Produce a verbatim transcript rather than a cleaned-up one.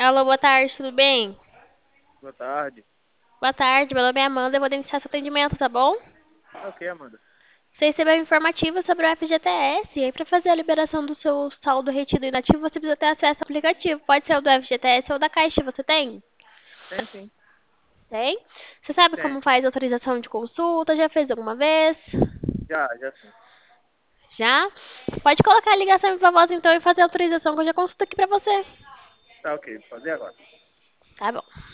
Alô, boa tarde, tudo bem? Boa tarde. Boa tarde, meu nome é Amanda, eu vou iniciar seu atendimento, tá bom? Tá ok, Amanda. Você recebeu informativa sobre o F G T S, e aí para fazer a liberação do seu saldo retido inativo, você precisa ter acesso ao aplicativo. Pode ser o do F G T S ou da Caixa, você tem? Tem sim. Tem? Você sabe Tem. como faz autorização de consulta? Já fez alguma vez? Já, já sim. Já? Pode colocar a ligação pra voz então e fazer a autorização que eu já consulto aqui pra você. Tá ok, vou fazer agora. Tá bom.